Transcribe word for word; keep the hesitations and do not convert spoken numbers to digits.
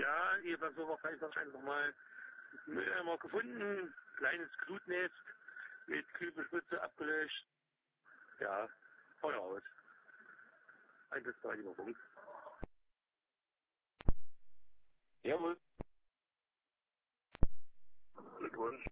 Ja, ihr Versuch einfach einfach mal Müll einmal gefunden, kleines Glutnest mit Kübelspritze abgelöscht. Ja, Feuer aus. Ein bis zwei Minuten. Jawohl. Glückwunsch.